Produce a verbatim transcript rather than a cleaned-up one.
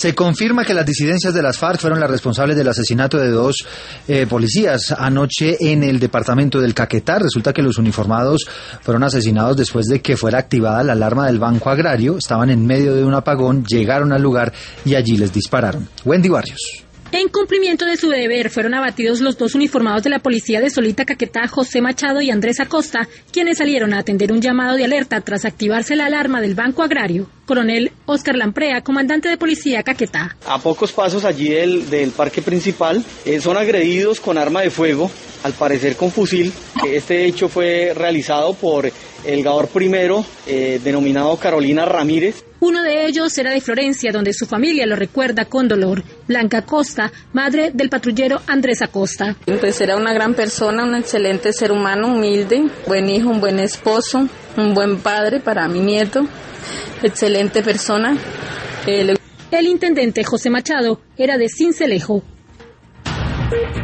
Se confirma que las disidencias de las FARC fueron las responsables del asesinato de dos eh, policías anoche en el departamento del Caquetá. Resulta que los uniformados fueron asesinados después de que fuera activada la alarma del Banco Agrario. Estaban en medio de un apagón, llegaron al lugar y allí les dispararon. Wendy Barrios. En cumplimiento de su deber, fueron abatidos los dos uniformados de la policía de Solita Caquetá, José Machado y Andrés Acosta, quienes salieron a atender un llamado de alerta tras activarse la alarma del Banco Agrario. Coronel Óscar Lamprea, comandante de policía Caquetá. A pocos pasos allí del, del parque principal, eh, son agredidos con arma de fuego, al parecer con fusil. Este hecho fue realizado por el Gabor primero, eh, denominado Carolina Ramírez. Uno de ellos era de Florencia, donde su familia lo recuerda con dolor. Blanca Acosta, madre del patrullero Andrés Acosta. Pues era una gran persona, un excelente ser humano, humilde, buen hijo, un buen esposo, un buen padre para mi nieto, excelente persona. El, el intendente José Machado era de Sincelejo.